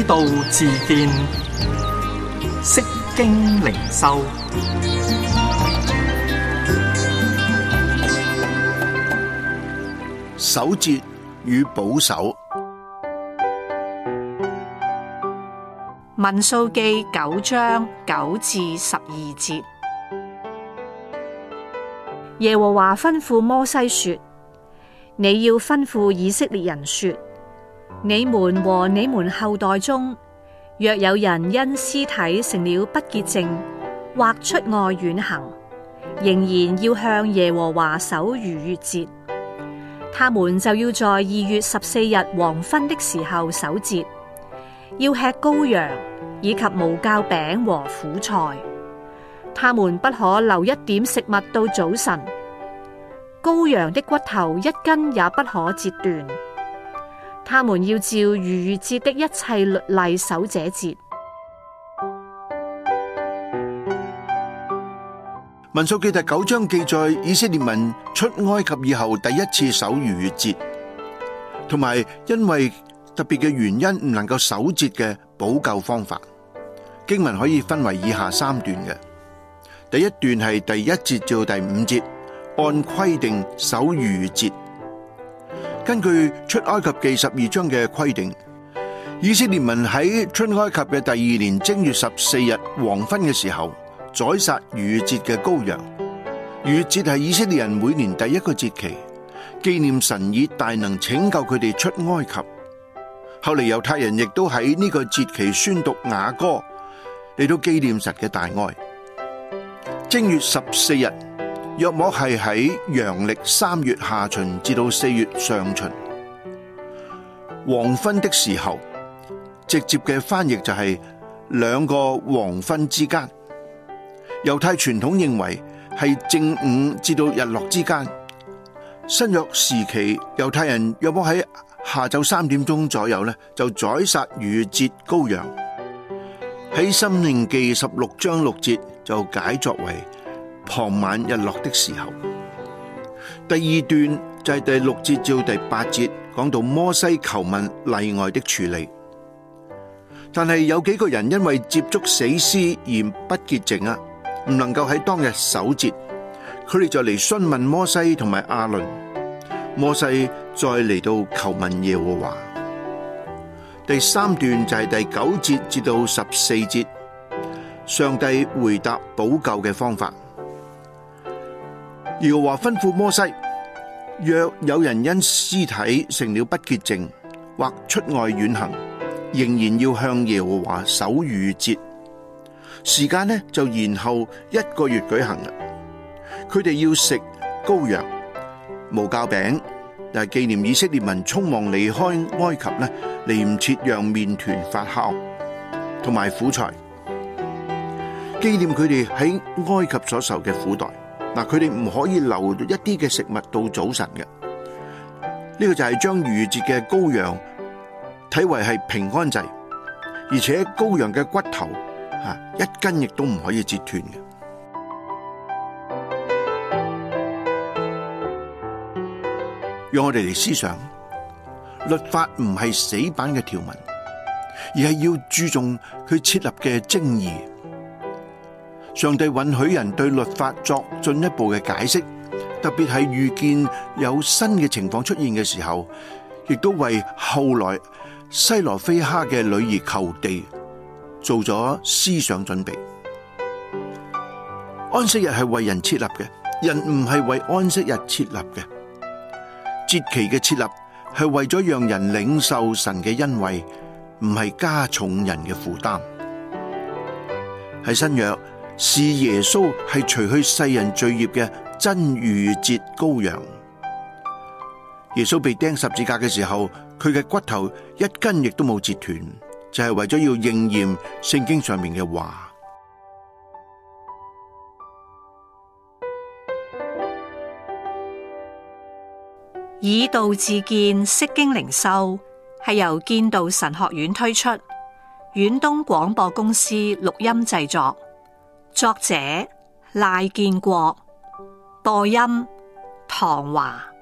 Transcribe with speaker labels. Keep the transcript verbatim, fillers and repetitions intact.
Speaker 1: 道自見，釋經靈修。
Speaker 2: 守節與保守。
Speaker 3: 民數記九章九至十二節，耶和華吩咐摩西說：你要吩咐以色列人說，你們和你們後代中，若有人因屍體成了不潔淨，或出外遠行，仍然要向耶和華守逾越節，他們就要在二月十四日黃昏的時候守節，要吃羔羊以及無酵餅和苦菜，他們不可留一點食物到早晨。羔羊的骨頭一根也不可折斷。他們要照逾越節的一切律例守這節。
Speaker 2: 民數記第九章記載以色列民出埃及以後第一次守逾越節，同埋因為特別嘅原因唔能夠守節嘅補救方法。經文可以分為以下三段嘅。第一段係第一節至到第五節，按規定守逾越節。根據出埃及記十二章嘅規定，以色列民喺出埃及嘅第二年正月十四日黃昏嘅時候宰殺逾越節嘅羔羊。逾越節係以色列人每年第一個節期，紀念神以大能拯救佢哋出埃及。後嚟猶太人亦都喺呢個節期宣讀雅歌，嚟到紀念神嘅大愛。正月十四日約莫係喺陽曆三月下旬至到四月上旬，黃昏的時候，直接嘅翻譯就係兩個黃昏之間。猶太傳統認為係正午至到日落之間。新約時期，猶太人約莫喺下晝三點鐘左右咧，就宰殺逾越節羔羊。喺申命記十六章六節就解作為傍晚日落的時候。第二段就係第六節至到第八節，講到摩西求問例外的處理。但係有幾個人因為接觸死屍而不潔淨啊，唔能夠喺當日守節，佢哋就嚟詢問摩西同埋亞倫。摩西再嚟到求問耶和華。第三段就係第九節至到十四節，上帝回答補救嘅方法。耶和華吩咐摩西，若有人因屍體成了不潔淨，或出外遠行，仍然要向耶和華守逾越節。時間呢就延後一個月舉行啦。佢哋要食羔羊、無酵餅，但係紀念以色列民匆忙離開埃及呢，嚟唔切讓麵團發酵，同埋苦菜，紀念佢哋喺埃及所受嘅苦待。嗱，佢哋唔可以留一啲嘅食物到早晨嘅。呢個就係將逾越節嘅羔羊睇為係平安祭，而且羔羊嘅骨頭吓一根亦都唔可以折斷嘅。讓我哋嚟思想，律法唔係死板嘅條文，而係要注重佢設立嘅精義。上帝允許人對律法作進一步嘅解釋，特別係遇見有新嘅情況出現嘅時候，亦都為後來西羅非哈嘅女兒求地做咗思想準備。安息日係為人設立嘅，人唔係為安息日設立嘅。節期嘅設立係為咗讓人領受神嘅恩惠，唔係加重人嘅負擔。喺新約，視耶穌係除去世人罪孽嘅真逾越節羔羊。耶穌被釘十字架嘅時候，佢嘅骨頭一根亦都冇折斷，就係為咗要應驗聖經上面嘅話。
Speaker 3: 以道自見，釋經靈修係由建道神學院推出，遠東廣播公司錄音製作，作者賴建國，播音唐華。